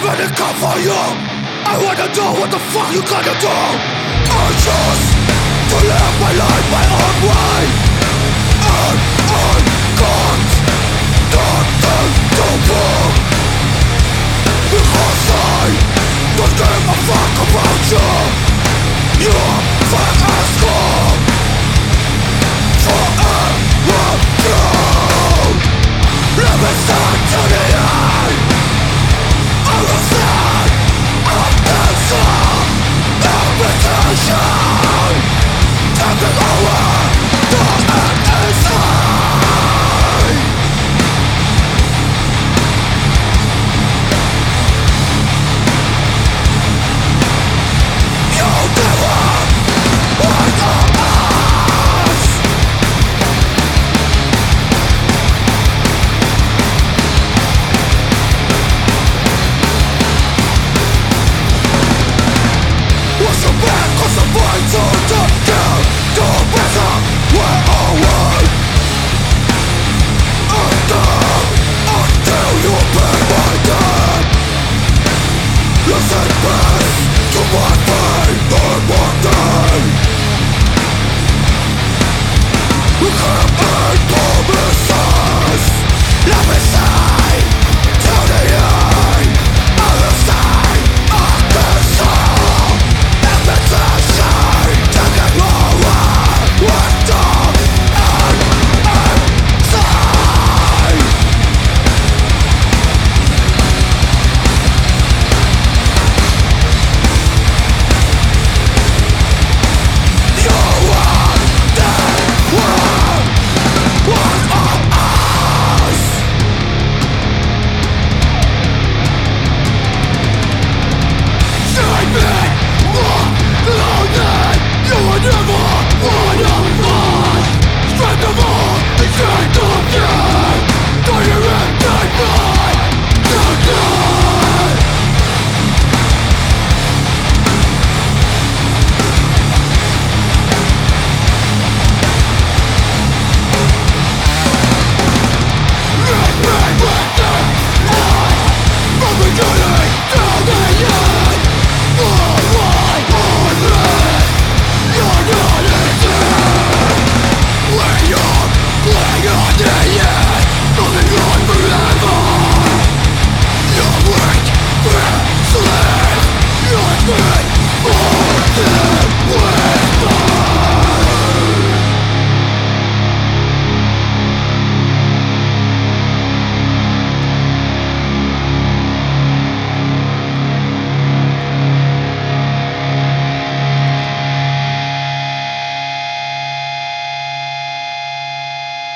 gonna come for you. I wanna know what the fuck you gonna do. I choose to live my life my own way. And I got nothing to prove, because I don't give a fuck about you. You're fat as gone forever through. Let me stand to the end. I will stand up and some invitation, taking over the end inside. You never want us. What's the bad? Cause the fights are done. Down, the better we're away. Until you pay my debt. Listen best to my pain and my day. We can't make promises. Let me say till the end. I will stay on this song. Invitation taking over with dark and inside. You are dead. We're one of us. Save me more loaded. You were never one of us. Strength of all, the strength of death. Don't you take my goodness. Let me with them all, from beginning till the end. All right on me, you're not insane. Way up, way on the end, nothing on forever. You're weak, we're slave, you're me, for them.